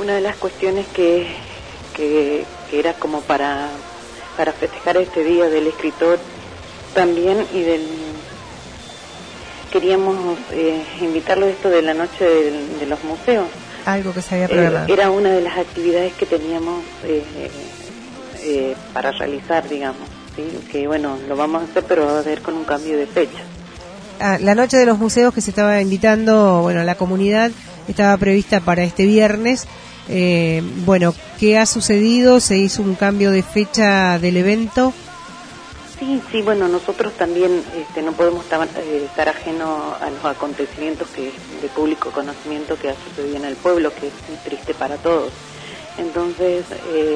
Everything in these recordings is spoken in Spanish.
una de las cuestiones que era como para festejar este día del escritor también y queríamos invitarlo a esto de la noche de los museos. Algo que se había programado. Era una de las actividades que teníamos para realizar, digamos, ¿sí? Que bueno, lo vamos a hacer, pero va a haber con un cambio de fecha. La noche de los museos que se estaba invitando, bueno, la comunidad estaba prevista para este viernes. Bueno, ¿qué ha sucedido? ¿Se hizo un cambio de fecha del evento? Sí, bueno, nosotros también no podemos estar ajenos a los acontecimientos de público conocimiento que ha sucedido en el pueblo, que es muy triste para todos. Entonces,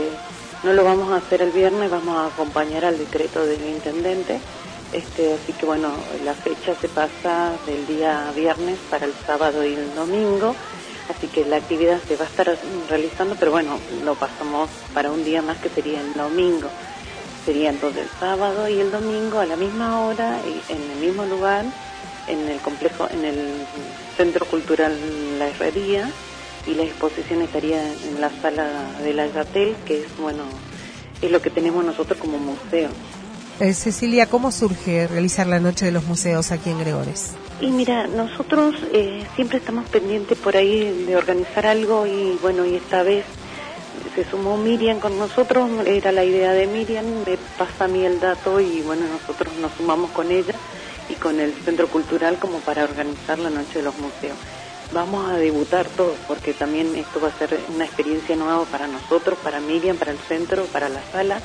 no lo vamos a hacer el viernes, vamos a acompañar al decreto del intendente, así que bueno, la fecha se pasa del día viernes para el sábado y el domingo, así que la actividad se va a estar realizando, pero bueno, lo pasamos para un día más que sería el domingo. Sería entonces el sábado y el domingo a la misma hora y en el mismo lugar, en el complejo, en el Centro Cultural La Herrería, y la exposición estaría en la sala de la Yatel, que es, bueno, es lo que tenemos nosotros como museo. Cecilia, ¿cómo surge realizar la Noche de los Museos aquí en Gregores? Y mira, nosotros siempre estamos pendientes por ahí de organizar algo y bueno, y esta vez se sumó Miriam con nosotros, era la idea de Miriam, me pasa a mí el dato y bueno, nosotros nos sumamos con ella y con el Centro Cultural como para organizar la Noche de los Museos. Vamos a debutar todos porque también esto va a ser una experiencia nueva para nosotros, para Miriam, para el centro, para la sala,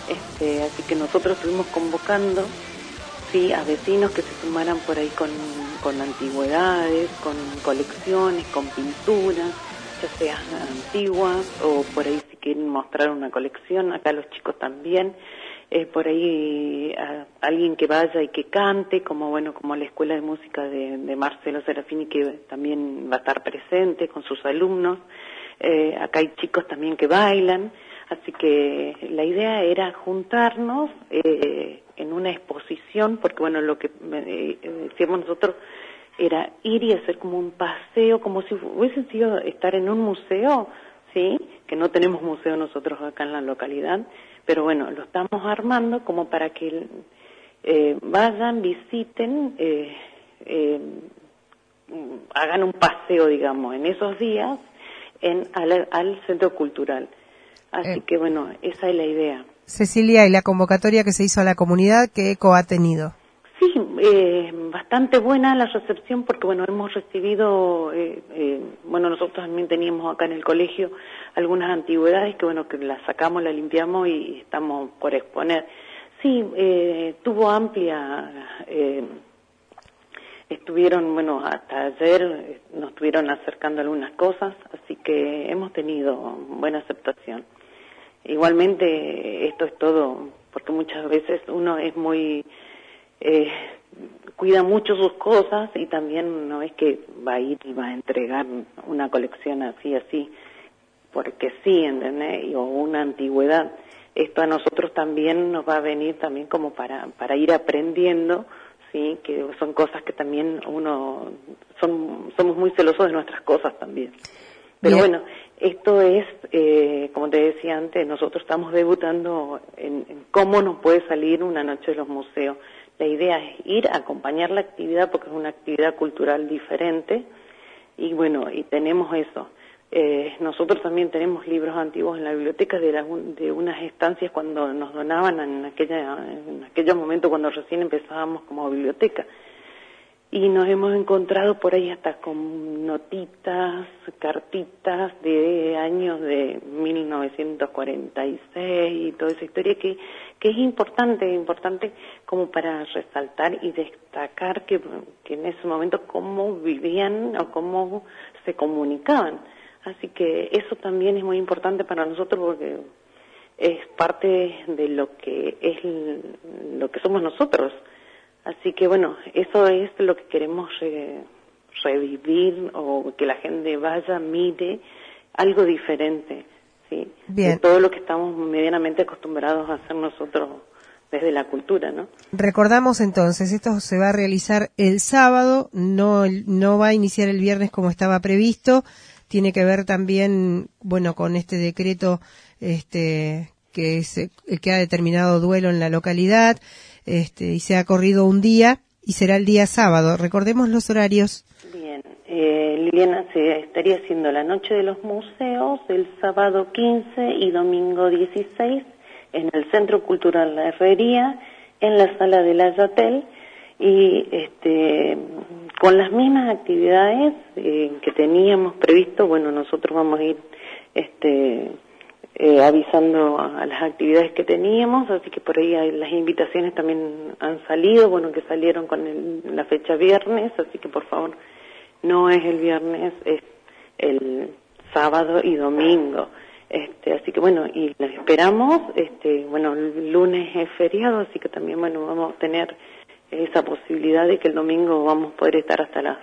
así que nosotros estuvimos convocando a vecinos que se sumaran por ahí con antigüedades, con colecciones, con pinturas, ya sea antiguas o por ahí si quieren mostrar una colección, acá los chicos también, por ahí alguien que vaya y que cante, como la Escuela de Música de Marcelo Serafini, que también va a estar presente con sus alumnos, acá hay chicos también que bailan, así que la idea era juntarnos en una exposición, porque bueno, lo que decíamos nosotros era ir y hacer como un paseo, como si hubiese sido estar en un museo, ¿sí? Que no tenemos museo nosotros acá en la localidad, pero bueno, lo estamos armando como para que vayan, visiten, hagan un paseo, digamos, en esos días al Centro Cultural. Así que bueno, esa es la idea. Cecilia, ¿y la convocatoria que se hizo a la comunidad, qué eco ha tenido? Sí, bastante buena la recepción porque, bueno, hemos recibido, nosotros también teníamos acá en el colegio algunas antigüedades que, bueno, que las sacamos, las limpiamos y estamos por exponer. Sí, tuvo amplia, estuvieron, bueno, hasta ayer nos estuvieron acercando algunas cosas, así que hemos tenido buena aceptación. Igualmente, esto es todo, porque muchas veces uno es muy... cuida mucho sus cosas y también no es que va a ir y va a entregar una colección así, porque sí, ¿entendés? O una antigüedad. Esto a nosotros también nos va a venir también como para ir aprendiendo, sí, que son cosas que también somos muy celosos de nuestras cosas también. Pero bien. Bueno, esto es, como te decía antes, nosotros estamos debutando en cómo nos puede salir una noche de los museos. La idea es ir a acompañar la actividad porque es una actividad cultural diferente y bueno, y tenemos eso. Nosotros también tenemos libros antiguos en la biblioteca de unas estancias cuando nos donaban en aquellos momentos cuando recién empezábamos como biblioteca. Y nos hemos encontrado por ahí hasta con notitas, cartitas de años de 1946 y toda esa historia que es importante como para resaltar y destacar que en ese momento cómo vivían o cómo se comunicaban. Así que eso también es muy importante para nosotros porque es parte de lo que somos nosotros. Así que bueno, eso es lo que queremos revivir o que la gente vaya, mire algo diferente, ¿sí? Bien. De todo lo que estamos medianamente acostumbrados a hacer nosotros desde la cultura, ¿no? Recordamos entonces, esto se va a realizar el sábado, no va a iniciar el viernes como estaba previsto. tiene que ver también, bueno, con este decreto que ha determinado duelo en la localidad, y se ha corrido un día y será el día sábado. Recordemos los horarios. Bien, Liliana, se estaría haciendo la Noche de los Museos el sábado 15 y domingo 16 en el Centro Cultural La Herrería, en la sala de la Yatel, y con las mismas actividades que teníamos previsto. Bueno, nosotros vamos a ir avisando a las actividades que teníamos, así que por ahí las invitaciones también han salido, bueno, que salieron con la fecha viernes, así que por favor, no es el viernes, es el sábado y domingo. Así que bueno, y las esperamos. Bueno, el lunes es feriado, así que también, bueno, vamos a tener esa posibilidad de que el domingo vamos a poder estar hasta las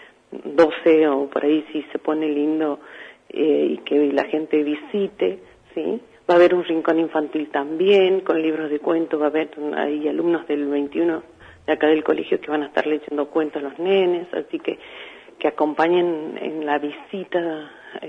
12 o por ahí, si se pone lindo, y que la gente visite, ¿sí? Va a haber un rincón infantil también, con libros de cuentos. Va a haber ahí alumnos del 21 de acá del colegio que van a estar leyendo cuentos a los nenes, así que acompañen en la visita,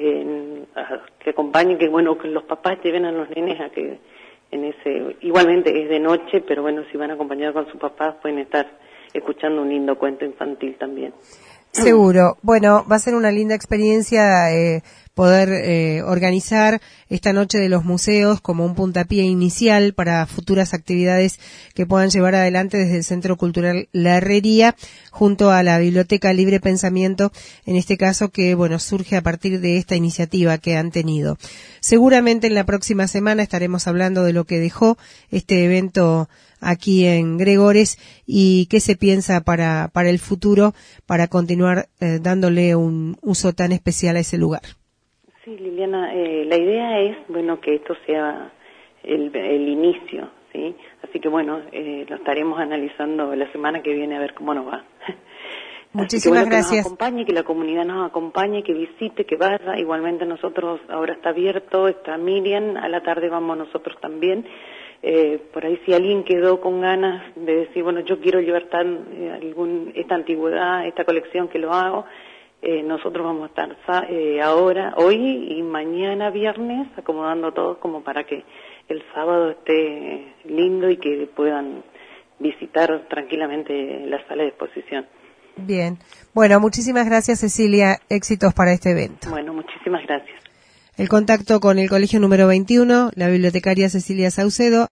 que acompañen, que bueno, que los papás lleven a los nenes a que igualmente es de noche, pero bueno, si van a acompañar con sus papás pueden estar escuchando un lindo cuento infantil también. Seguro. Bueno, va a ser una linda experiencia poder organizar esta Noche de los Museos como un puntapié inicial para futuras actividades que puedan llevar adelante desde el Centro Cultural La Herrería junto a la Biblioteca Libre Pensamiento, en este caso que, bueno, surge a partir de esta iniciativa que han tenido. Seguramente en la próxima semana estaremos hablando de lo que dejó este evento aquí en Gregores y qué se piensa para el futuro, para continuar dándole un uso tan especial a ese lugar. Sí, Liliana, la idea es, bueno, que esto sea el inicio, ¿sí? Así que bueno, lo estaremos analizando la semana que viene a ver cómo nos va. Muchísimas gracias. Que nos acompañe, que la comunidad nos acompañe, que visite, que vaya. Igualmente nosotros, ahora está abierto, está Miriam, a la tarde vamos nosotros también. Por ahí si alguien quedó con ganas de decir, bueno, yo quiero llevar esta antigüedad, esta colección, que lo hago, nosotros vamos a estar hoy y mañana viernes acomodando todo como para que el sábado esté lindo y que puedan visitar tranquilamente la sala de exposición. Bien. Bueno, muchísimas gracias, Cecilia. Éxitos para este evento. Bueno, muchísimas gracias. El contacto con el colegio número 21, la bibliotecaria Cecilia Saucedo.